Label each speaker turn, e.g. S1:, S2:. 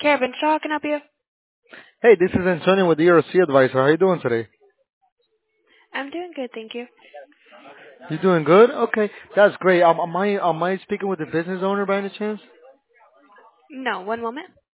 S1: Kevin, so how can I help you?
S2: Hey, this is Antonio with the ERC Advisor. How you doing today?
S1: I'm doing good, thank you.
S2: You doing good? Okay, that's great. Am I speaking with the business owner by any chance?
S1: No, one moment.